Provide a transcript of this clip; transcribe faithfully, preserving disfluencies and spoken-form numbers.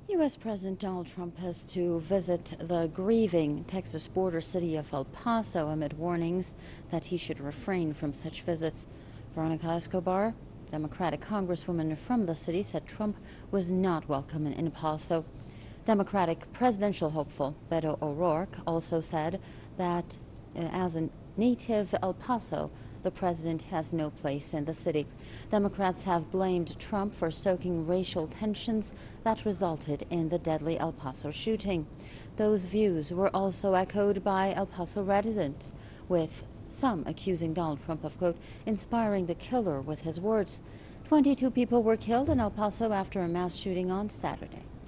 U S President Donald Trump is to visit the grieving Texas border city of El Paso amid warnings that he should refrain from such visits. Veronica Escobar, Democratic congresswoman from the city, said Trump was not welcome in El Paso. Democratic presidential hopeful Beto O'Rourke also said that uh, as a native El Paso, the president has no place in the city. Democrats have blamed Trump for stoking racial tensions that resulted in the deadly El Paso shooting. Those views were also echoed by El Paso residents, with some accusing Donald Trump of, quote, inspiring the killer with his words. twenty-two people were killed in El Paso after a mass shooting on Saturday.